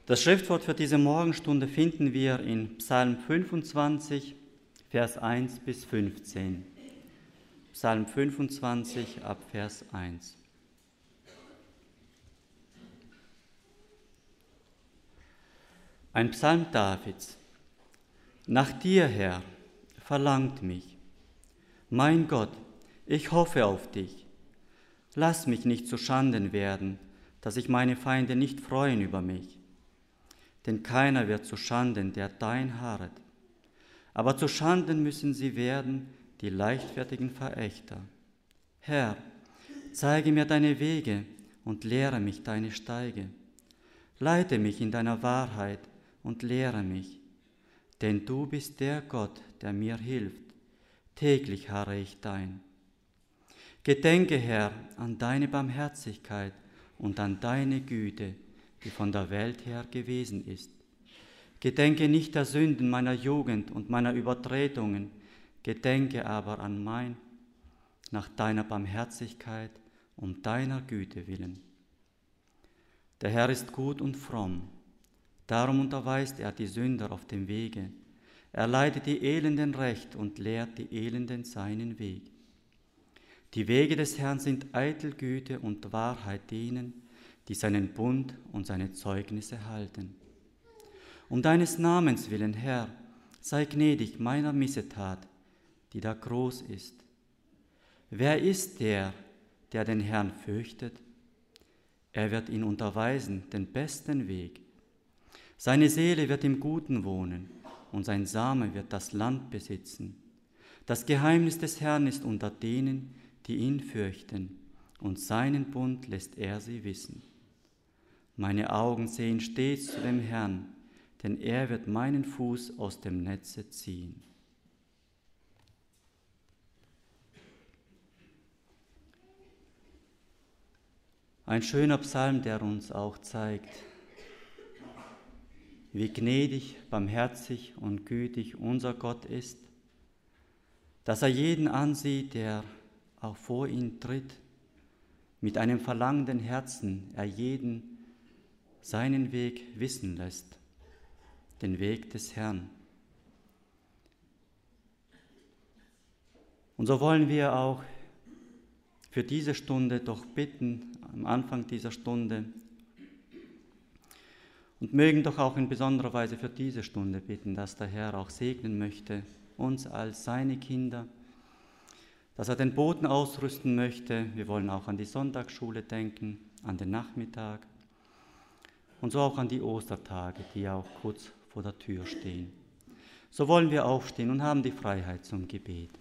Das Schriftwort für diese Morgenstunde finden wir in Psalm 25, Vers 1 bis 15. Psalm 25 ab Vers 1. Ein Psalm Davids. Nach dir, Herr, verlangt mich. Mein Gott, ich hoffe auf dich. Lass mich nicht zu Schanden werden, dass sich meine Feinde nicht freuen über mich. Denn keiner wird zu Schanden, der dein harret. Aber zu Schanden müssen sie werden, die leichtfertigen Verächter. Herr, zeige mir deine Wege und lehre mich deine Steige. Leite mich in deiner Wahrheit und lehre mich. Denn du bist der Gott, der mir hilft. Täglich harre ich dein. Gedenke, Herr, an deine Barmherzigkeit und an deine Güte, die von der Welt her gewesen ist. Gedenke nicht der Sünden meiner Jugend und meiner Übertretungen, gedenke aber an mein, nach deiner Barmherzigkeit um deiner Güte willen. Der Herr ist gut und fromm, darum unterweist er die Sünder auf dem Wege. Er leitet die Elenden recht und lehrt die Elenden seinen Weg. Die Wege des Herrn sind eitel Güte und Wahrheit denen, die seinen Bund und seine Zeugnisse halten. Um deines Namens willen, Herr, sei gnädig meiner Missetat, die da groß ist. Wer ist der, der den Herrn fürchtet? Er wird ihn unterweisen, den besten Weg. Seine Seele wird im Guten wohnen und sein Same wird das Land besitzen. Das Geheimnis des Herrn ist unter denen, die ihn fürchten, und seinen Bund lässt er sie wissen. Meine Augen sehen stets zu dem Herrn, denn er wird meinen Fuß aus dem Netze ziehen. Ein schöner Psalm, der uns auch zeigt, wie gnädig, barmherzig und gütig unser Gott ist, dass er jeden ansieht, der auch vor ihn tritt, mit einem verlangenden Herzen er jeden seinen Weg wissen lässt, den Weg des Herrn. Und so wollen wir auch für diese Stunde doch bitten, am Anfang dieser Stunde, und mögen doch auch in besonderer Weise für diese Stunde bitten, dass der Herr auch segnen möchte, uns als seine Kinder, dass er den Boten ausrüsten möchte. Wir wollen auch an die Sonntagsschule denken, an den Nachmittag und so auch an die Ostertage, die auch kurz vor der Tür stehen. So wollen wir aufstehen und haben die Freiheit zum Gebet.